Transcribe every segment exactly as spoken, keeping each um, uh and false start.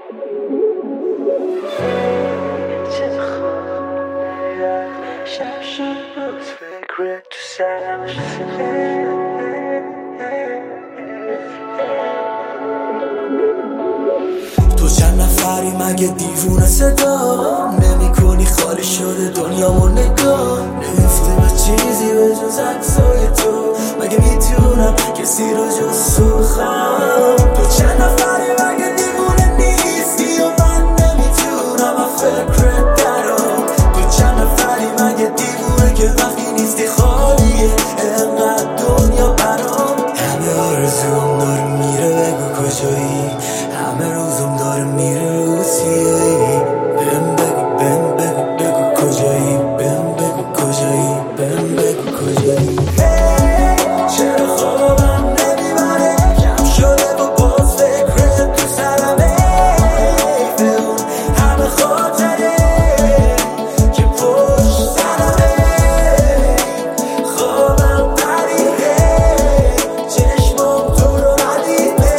تو چند نفری مگه دیوونه صدا نمی کنی؟ خالی شده دنیامو نگاه نمیفته به چیزی به جز عکسای تو. مگه میتونم کسی رو جز سرخم؟ تو چند نفری مگه دیوونه نیستی و من نمیتونم از فکرت درام؟ تو چند نفری مگه دیوونه که وقتی نیستی خالیه انقدر دنیا برام؟ همه آرزوم داره میره بگو کجایی، همه روزم داره میره رو سیایی. بهم بگو بهم بگو بگو کجایی، بهم بگو کجایی، بهم بگو کجایی. چرا خوابم نمیبره کم شده و باز فکرت تو سرمه؟ اون همه خاطره که پشت سرمه. خوابم پریده چشمم تو رو ندیده،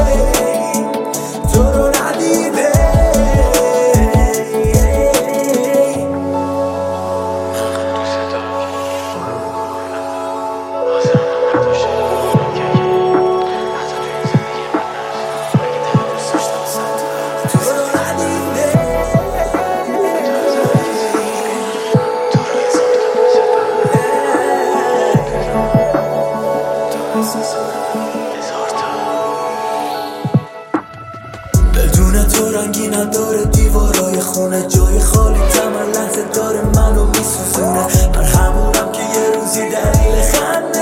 تو رو ندیده. بدون تو رنگی نداره دیوارای خونه، جای خالی تمام لحظه داره منو میسوزونه. من همونم که یه روزی دلیل خنده